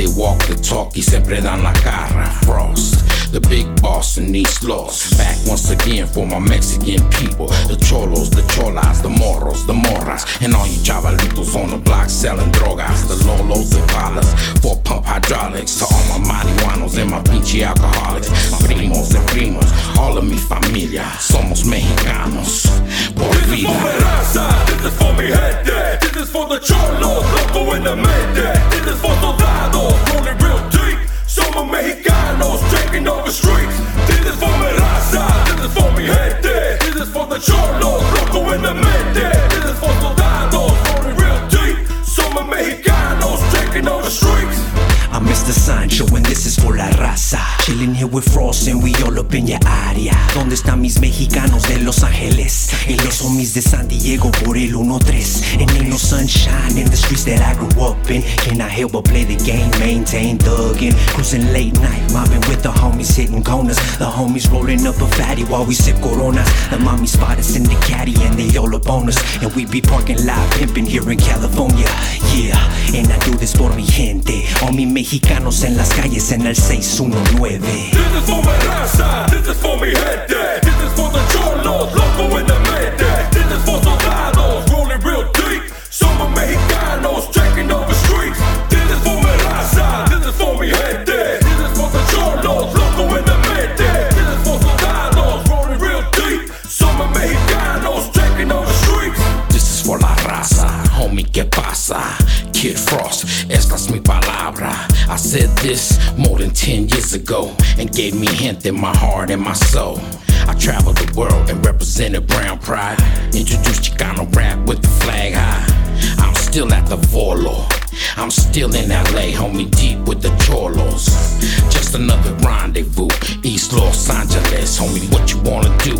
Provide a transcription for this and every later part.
they walk the talk y siempre dan la cara. Frost, the big boss in East Los. Back once again for my Mexican people. The cholos, the cholas, the morros, the morras, and all you chavalitos on the block selling drogas. The lolos, the palas, for pump hydraulics. To all my marihuanos and my pinche alcoholics. My primos and primos, all of mi familia. Somos mexicanos, por vida. This is for mi raza, this is for mi gente. This is for the cholos, loco en la mente. This is for soldados, rolling real deep. Somos mexicanos, taking over streets. This is for mi raza, this is for mi gente. This is for the cholos, loco en la mente. This is for soldados, rolling real deep. Somos mexicanos, taking over streets. I'm Mr. Sancho and this is for la raza. Chilling here with Frost and we all up in your área. ¿Dónde están mis mexicanos de Los Ángeles? Y los homies de San Diego por el 1-3. And ain't no sunshine in the streets that I grew up in. Can I help but play the game, maintain thuggin'? Cruising late night, mobbing with the homies hitting corners. The homies rolling up a fatty while we sip coronas. The mommy spot us in the caddy and they all up on us. And we be parking lot pimping here in California. Yeah, and I do this por mi gente. All mi mexicanos en las calles en el 619. This is for mi raza, this is for mi gente. This is for the cholos, loco en la mente. This is for soldados, rolling real deep. Somos mexicanos, taking over streets. This is for mi raza, this is for mi gente. This is for the cholos, loco en la mente. This is for soldados, rolling real deep. Somos mexicanos, taking over streets. This is for la raza, homie, ¿qué pasa? Kid Frost, esta es mi palabra. I said this more than 10 years ago and gave me hint in my heart and my soul. I traveled the world and represented brown pride. Introduced Chicano rap with the flag high. I'm still at the Volo. I'm still in LA, homie, deep with the cholos. Just another rendezvous, East Los Angeles. Homie, what you wanna do?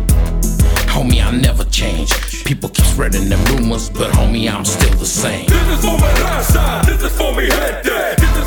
Homie, I never change. People keep spreading them rumors, but homie, I'm still the same. This is for mi raza, this is for mi gente. This is